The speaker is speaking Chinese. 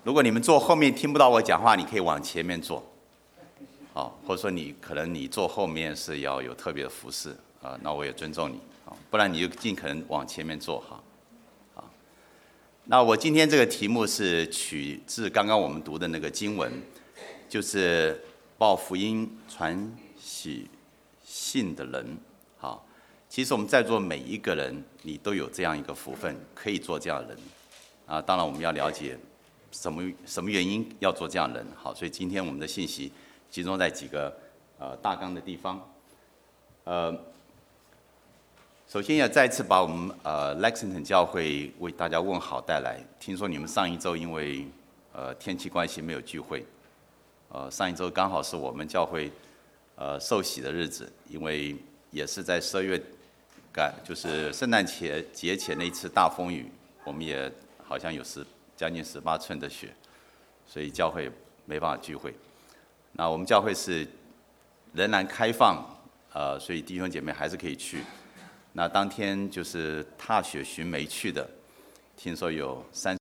如果你们坐后面听不到我讲话，你可以往前面坐，或者说可能你坐后面是要有特别的服侍那我也尊重你不然你就尽可能往前面坐哈。那我今天这个题目是取自刚刚我们读的那个经文，就是报福音传喜信的人。好，其实我们在座每一个人，你都有这样一个福分，可以做这样的人当然我们要了解什么原因要做这样的人。好，所以今天我们的信息集中在几个大纲的地方。首先要再次把我们Lexington 教会为大家问好带来。听说你们上一周因为天气关系没有聚会，上一周刚好是我们教会受洗的日子，因为也是在12月就是圣诞节前那一次大风雨，我们也好像有将近18寸的雪，所以教会没办法聚会。那我们教会是仍然开放所以弟兄姐妹还是可以去。那当天就是踏雪寻梅去的，听说有